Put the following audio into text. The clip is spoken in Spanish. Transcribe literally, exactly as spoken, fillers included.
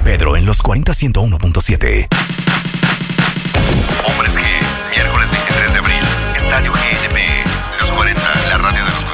Pedro en los cuarenta ciento uno punto siete. Hombres G, miércoles veintitrés de abril, Estadio G N P, Los cuarenta, la radio de los